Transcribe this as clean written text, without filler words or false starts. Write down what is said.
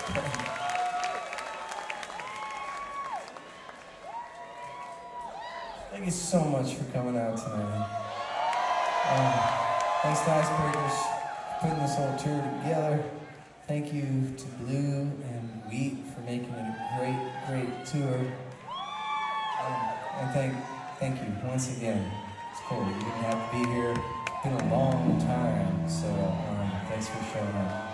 Thank you so much for coming out tonight. Thanks to Icebreakers for putting this whole tour together. Thank you to Blue and Wheat for making it a great, great tour. And thank you once again. It's cool. You didn't have to be here. It's been a long time, so thanks for showing up.